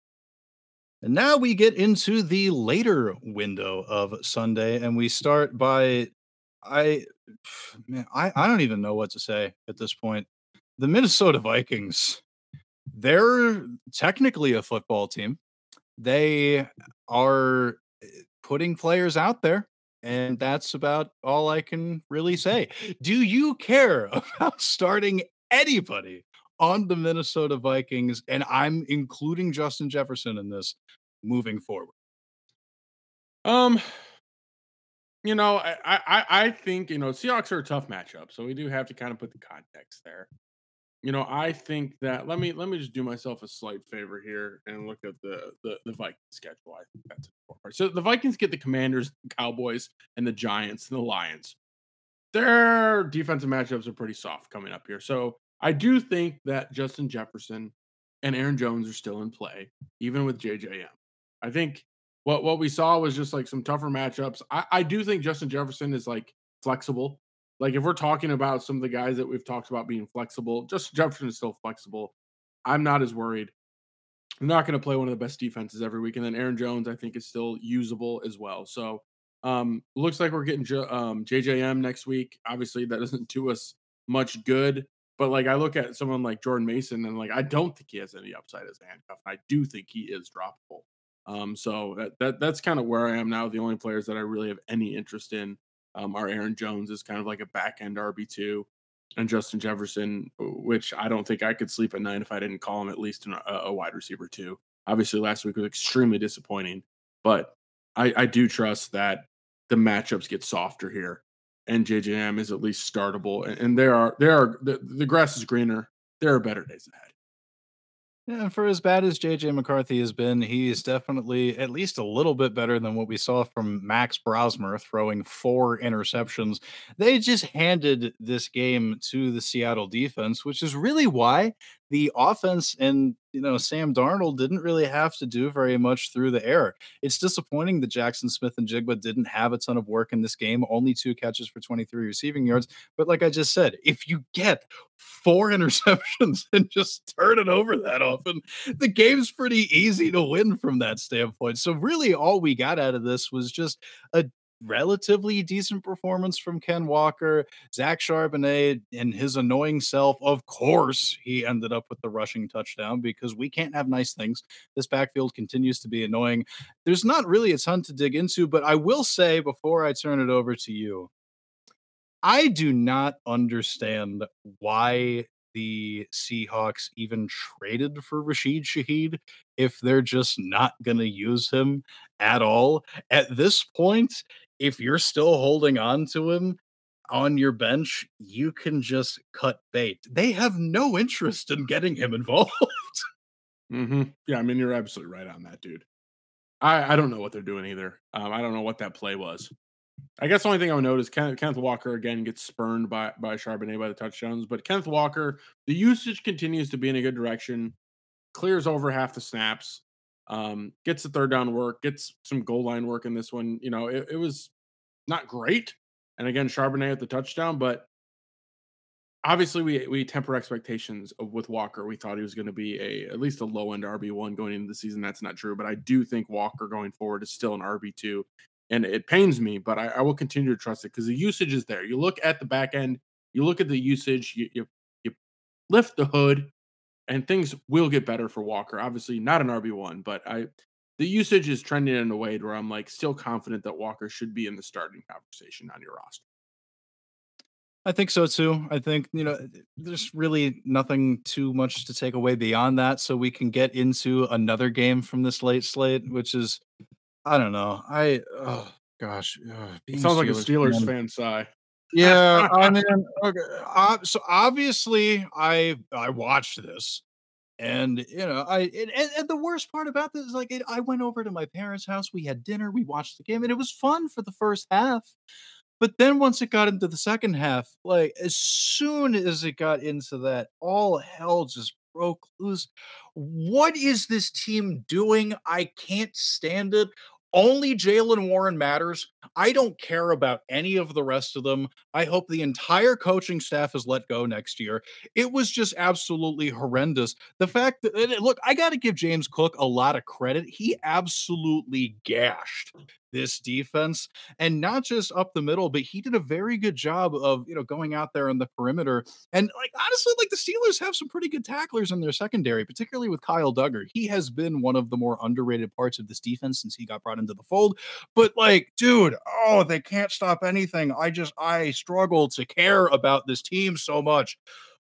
And now we get into the later window of Sunday, and we start by I man, I, I don't even know what to say at this point. The Minnesota Vikings, they're technically a football team. They are eh, putting players out there, and that's about all I can really say. Do you care about starting anybody on the Minnesota Vikings? And I'm including Justin Jefferson in this moving forward. Um, you know, I, I I think you know Seahawks are a tough matchup, so we do have to kind of put the context there. You know, I think that let me let me just do myself a slight favor here and look at the the, the Vikings schedule. I think that's important. So the Vikings get the Commanders, the Cowboys, and the Giants and the Lions. Their defensive matchups are pretty soft coming up here. So I do think that Justin Jefferson and Aaron Jones are still in play, even with J J M. I think what what we saw was just like some tougher matchups. I, I do think Justin Jefferson is like flexible. Like if we're talking about some of the guys that we've talked about being flexible, Justin Jefferson is still flexible. I'm not as worried. I'm not going to play one of the best defenses every week. And then Aaron Jones, I think, is still usable as well. So um, looks like we're getting J- um, J J M next week. Obviously, that doesn't do us much good. But like I look at someone like Jordan Mason, and like I don't think he has any upside as a handcuff. I do think he is droppable. Um, so that, that that's kind of where I am now. The only players that I really have any interest in um, are Aaron Jones is kind of like a back end R B two, and Justin Jefferson, which I don't think I could sleep at night if I didn't call him at least a, a wide receiver too. Obviously, last week was extremely disappointing, but I, I do trust that the matchups get softer here, and J J M is at least startable. And, and there are there are the, the grass is greener. There are better days ahead. Yeah, and for as bad as J J McCarthy has been, he is definitely at least a little bit better than what we saw from Max Brosmer throwing four interceptions. They just handed this game to the Seattle defense, which is really why the offense and you know Sam Darnold didn't really have to do very much through the air. It's disappointing that Jackson Smith and Jigba didn't have a ton of work in this game, only two catches for twenty-three receiving yards. But like I just said, if you get four interceptions and just turn it over that often, the game's pretty easy to win from that standpoint. So really all we got out of this was just a relatively decent performance from Ken Walker, Zach Charbonnet, and his annoying self. Of course, he ended up with the rushing touchdown because we can't have nice things. This backfield continues to be annoying. There's not really a ton to dig into, but I will say before I turn it over to you, I do not understand why the Seahawks even traded for Rashid Shaheed if they're just not going to use him at all. At this point, if you're still holding on to him on your bench, you can just cut bait. They have no interest in getting him involved. Mm-hmm. Yeah, I mean you're absolutely right on that, dude. I I don't know what they're doing either. Um, I don't know what that play was. I guess the only thing I would note is Kenneth, Kenneth Walker again gets spurned by by Charbonnet by the touchdowns, but Kenneth Walker, the usage continues to be in a good direction. clears over half the snaps, um, gets the third down work, gets some goal line work in this one. You know, it, it was not great. And again, Charbonnet at the touchdown, but obviously we we temper expectations of, with Walker. We thought he was going to be a at least a low end R B one going into the season. That's not true, but I do think Walker going forward is still an R B two, and it pains me, but I, I will continue to trust it because the usage is there. You look at the back end, you look at the usage, you you, you lift the hood, and things will get better for Walker. Obviously, not an R B one, but I the usage is trending in a way where I'm like still confident that Walker should be in the starting conversation on your roster. I think so too. I think, you know, there's really nothing too much to take away beyond that. So we can get into another game from this late slate, which is, I don't know. I, oh gosh. Uh, It sounds like a Steelers fan, sigh. Yeah. I mean, okay. Uh, so obviously I, I watched this. And you know, I and, and and the worst part about this is like it, I went over to my parents' house. We had dinner. We watched the game, and it was fun for the first half. But then once it got into the second half, like as soon as it got into that, all hell just broke loose. What is this team doing? I can't stand it. Only Jalen Warren matters. I don't care about any of the rest of them. I hope the entire coaching staff is let go next year. It was just absolutely horrendous. The fact that, and look, I got to give James Cook a lot of credit. He absolutely gashed this defense, and not just up the middle, but he did a very good job of, you know, going out there on the perimeter. And like, honestly, like the Steelers have some pretty good tacklers in their secondary, particularly with Kyle Duggar. He has been one of the more underrated parts of this defense since he got brought into the fold. But like, dude, oh, they can't stop anything. I just, I struggle to care about this team so much.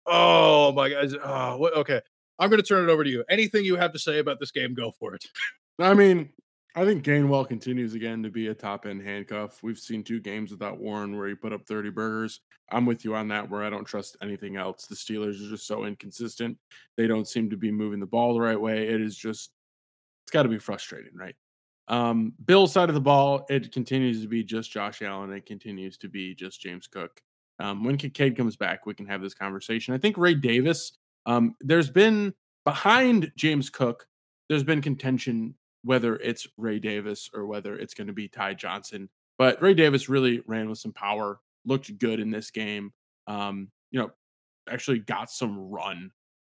Oh my God. Oh, what, okay. I'm going to turn it over to you. Anything you have to say about this game, go for it. I mean, I think Gainwell continues again to be a top end handcuff. We've seen two games without Warren where he put up thirty burgers. I'm with you on that, where I don't trust anything else. The Steelers are just so inconsistent. They don't seem to be moving the ball the right way. It is just, it's got to be frustrating, right? Um, Bill's side of the ball, it continues to be just Josh Allen. It continues to be just James Cook. Um, when Kincaid comes back, we can have this conversation. I think Ray Davis, um, there's been behind James Cook, there's been contention whether it's Ray Davis or whether it's going to be Ty Johnson. But Ray Davis really ran with some power, looked good in this game. Um, you know, actually got some run.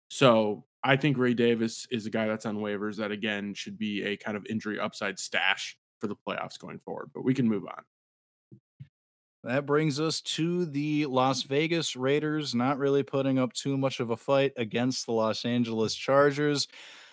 So I think Ray Davis is a guy that's on waivers that, again, should be a kind of injury upside stash for the playoffs going forward. But we can move on. That brings us to the Las Vegas Raiders, not really putting up too much of a fight against the Los Angeles Chargers.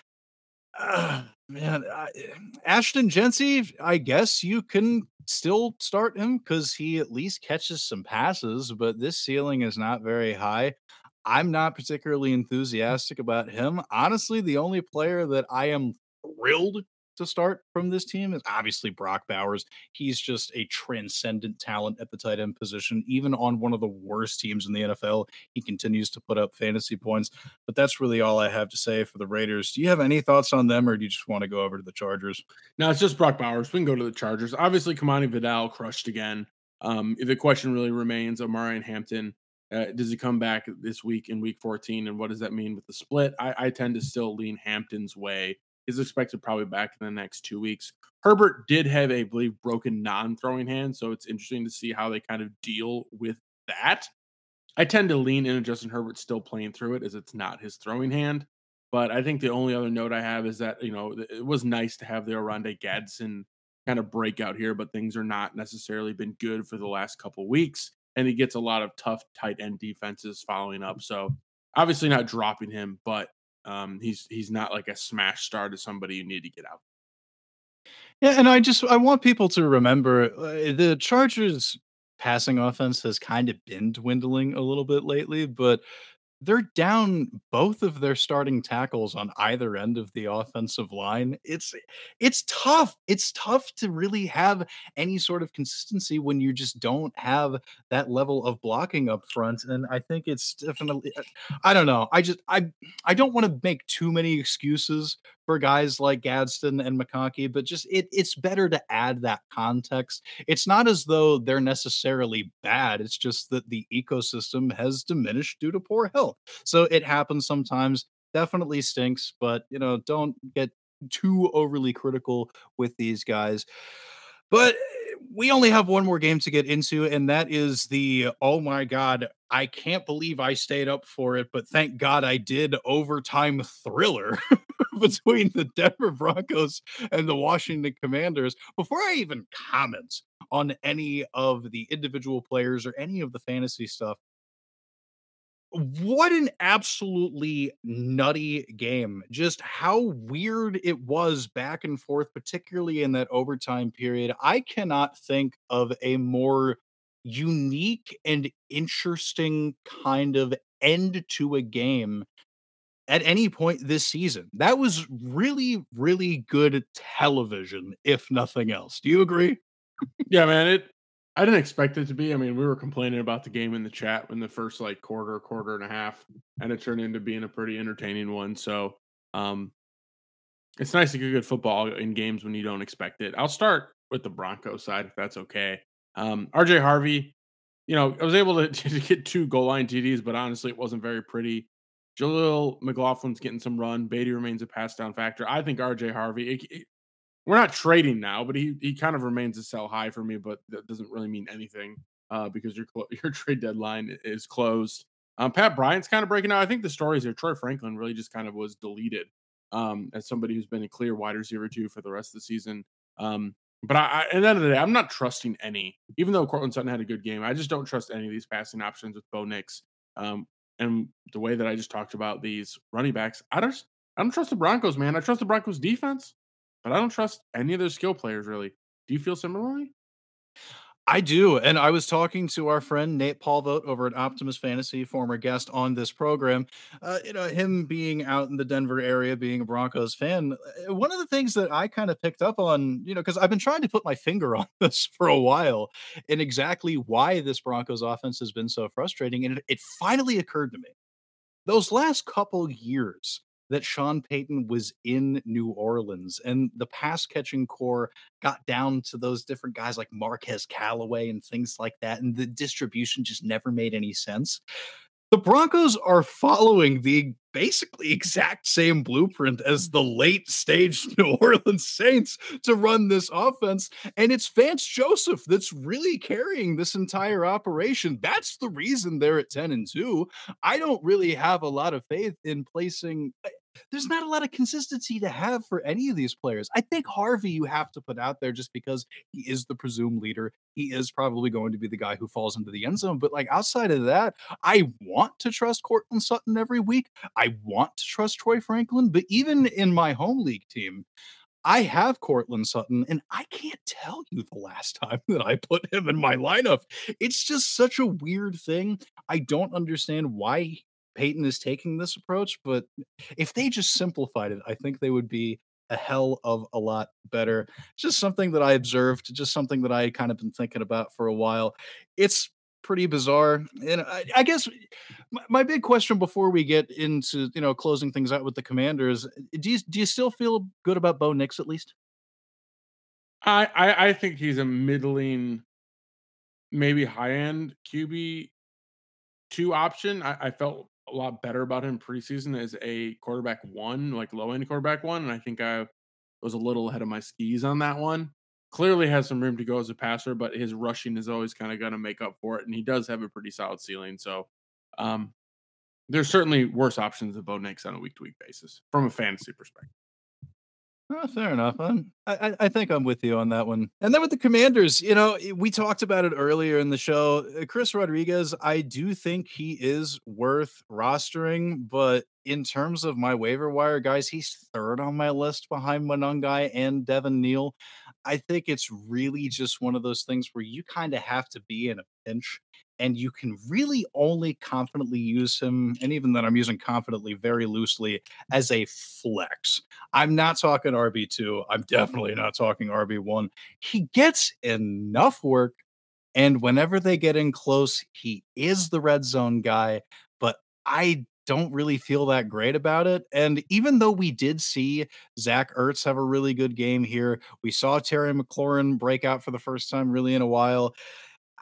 Uh, man, I, Ashton Jency, I guess you can still start him because he at least catches some passes, but this ceiling is not very high. I'm not particularly enthusiastic about him. Honestly, the only player that I am thrilled to start from this team is obviously Brock Bowers. He's just a transcendent talent at the tight end position. Even on one of the worst teams in the N F L, he continues to put up fantasy points. But that's really all I have to say for the Raiders. Do you have any thoughts on them, or do you just want to go over to the Chargers? No, it's just Brock Bowers. We can go to the Chargers. Obviously, Kamani Vidal crushed again. Um, the question really remains, Omarion Hampton, uh, does he come back this week in week fourteen? And what does that mean with the split? I, I tend to still lean Hampton's way. Is expected probably back in the next two weeks. Herbert did have a, I believe, broken non-throwing hand, so it's interesting to see how they kind of deal with that. I tend to lean in Justin Herbert still playing through it, as it's not his throwing hand. But I think the only other note I have is that, you know, it was nice to have the Oronde Gadsden kind of breakout here, but things are not necessarily been good for the last couple weeks, and he gets a lot of tough tight end defenses following up. So obviously not dropping him, but Um, he's he's not like a smash star to somebody you need to get out. Yeah, and I just I want people to remember uh, the Chargers passing offense has kind of been dwindling a little bit lately, but they're down both of their starting tackles on either end of the offensive line. It's it's tough. It's tough to really have any sort of consistency when you just don't have that level of blocking up front. And I think it's definitely I don't know. I just I I don't want to make too many excuses for guys like Gadsden and McConkey, but just it it's better to add that context. It's not as though they're necessarily bad. It's just that the ecosystem has diminished due to poor health. So it happens sometimes. definitely stinks, but you know, don't get too overly critical with these guys. But we only have one more game to get into, and that is the oh my god, I can't believe I stayed up for it, but thank God I did overtime thriller between the Denver Broncos and the Washington Commanders. Before I even comment on any of the individual players or any of the fantasy stuff, what an absolutely nutty game. Just how weird it was back and forth, particularly in that overtime period. I cannot think of a more unique and interesting kind of end to a game at any point this season. That was really, really good television, if nothing else. Do you agree? Yeah, man. It. I didn't expect it to be. I mean, we were complaining about the game in the chat in the first like quarter, quarter and a half, and it turned into being a pretty entertaining one. So, um, it's nice to get good football in games when you don't expect it. I'll start with the Broncos side, if that's okay. Um, R J Harvey, you know, I was able to, to get two goal line T Ds, but honestly, it wasn't very pretty. Jaleel McLaughlin's getting some run. Beatty remains a pass down factor. I think R J Harvey, it, it, we're not trading now, but he he kind of remains a sell high for me, but that doesn't really mean anything uh, because your clo- your trade deadline is closed. Um, Pat Bryant's kind of breaking out. I think the story is here. Troy Franklin really just kind of was deleted um, as somebody who's been a clear wide receiver two for the rest of the season. Um, but I, I, at the end of the day, I'm not trusting any, even though Cortland Sutton had a good game. I just don't trust any of these passing options with Bo Nix. Um, and the way that I just talked about these running backs, I don't, I don't trust the Broncos, man. I trust the Broncos defense, but I don't trust any of their skill players, really. Do you feel similarly? I do. And I was talking to our friend Nate Paulvote over at Optimus Fantasy, former guest on this program. Uh, you know, him being out in the Denver area, being a Broncos fan, uh, one of the things that I kind of picked up on, you know, because I've been trying to put my finger on this for a while and exactly why this Broncos offense has been so frustrating. And it, it finally occurred to me those last couple years that Sean Payton was in New Orleans and the pass catching core got down to those different guys like Marquez Callaway and things like that, and the distribution just never made any sense. The Broncos are following the basically exact same blueprint as the late stage New Orleans Saints to run this offense. And it's Vance Joseph that's really carrying this entire operation. That's the reason they're at ten and two. I don't really have a lot of faith in placing. There's not a lot of consistency to have for any of these players. I think Harvey you have to put out there just because he is the presumed leader. He is probably going to be the guy who falls into the end zone. But like outside of that, I want to trust Cortland Sutton every week. I want to trust Troy Franklin. But even in my home league team, I have Cortland Sutton, and I can't tell you the last time that I put him in my lineup. It's just such a weird thing. I don't understand why Peyton is taking this approach, but if they just simplified it, I think they would be a hell of a lot better. Just something that I observed, just something that I had kind of been thinking about for a while. It's pretty bizarre. And I, I guess my, my big question before we get into, you know, closing things out with the Commanders, do you, do you still feel good about Bo Nix at least? I, I, I think he's a middling, maybe high end Q B two option. I, I felt a lot better about him preseason as a quarterback one, like low end quarterback one. And I think I was a little ahead of my skis on that one. Clearly has some room to go as a passer, but his rushing is always kind of going to make up for it. And he does have a pretty solid ceiling. So um, there's certainly worse options than Bo Nix on a week to week basis from a fantasy perspective. Oh, fair enough. I'm, I I I think I'm with you on that one. And then with the Commanders, you know, eh, we talked about it earlier in the show. Uh, Chris Rodriguez, I do think he is worth rostering, but in terms of my waiver wire guys, he's third on my list behind Monungai and Devin Neal. I think it's really just one of those things where you kind of have to be in a pinch and you can really only confidently use him. And even then, I'm using confidently very loosely as a flex. I'm not talking R B two. I'm definitely not talking R B one. He gets enough work. And whenever they get in close, he is the red zone guy. But I don't really feel that great about it. And even though we did see Zach Ertz have a really good game here, we saw Terry McLaurin break out for the first time really in a while.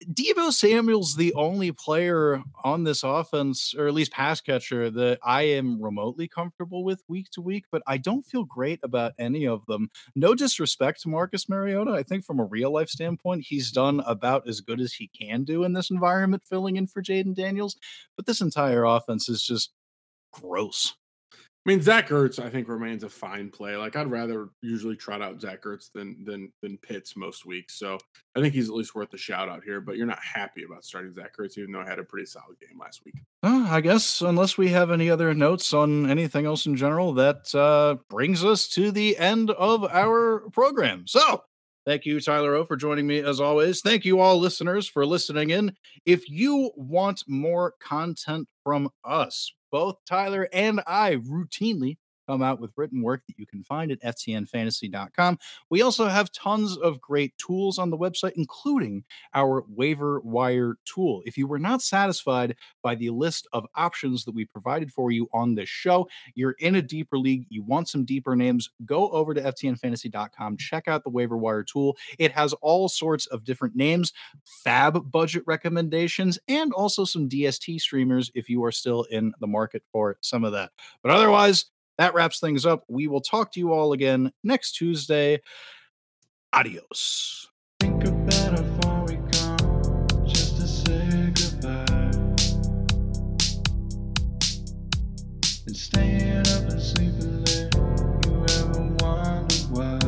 Deebo Samuel's the only player on this offense, or at least pass catcher, that I am remotely comfortable with week to week, but I don't feel great about any of them. No disrespect to Marcus Mariota. I think from a real life standpoint, he's done about as good as he can do in this environment, filling in for Jaden Daniels. But this entire offense is just gross. I mean, Zach Ertz, I think, remains a fine play. Like, I'd rather usually trot out Zach Ertz than than than Pitts most weeks. So I think he's at least worth a shout out here. But you're not happy about starting Zach Ertz, even though I had a pretty solid game last week. Uh, I guess unless we have any other notes on anything else in general, that uh, brings us to the end of our program. So thank you, Tyler O, for joining me as always. Thank you all listeners for listening in. If you want more content from us, both Tyler and I routinely come out with written work that you can find at F T N fantasy dot com. We also have tons of great tools on the website, including our waiver wire tool. If you were not satisfied by the list of options that we provided for you on this show, you're in a deeper league, you want some deeper names, go over to F T N fantasy dot com, check out the waiver wire tool. It has all sorts of different names, fab budget recommendations, and also some D S T streamers if you are still in the market for some of that. But otherwise, that wraps things up. We will talk to you all again next Tuesday. Adios. Think about how far we come just to say goodbye. And staying up and sleeping late, you ever wonder why?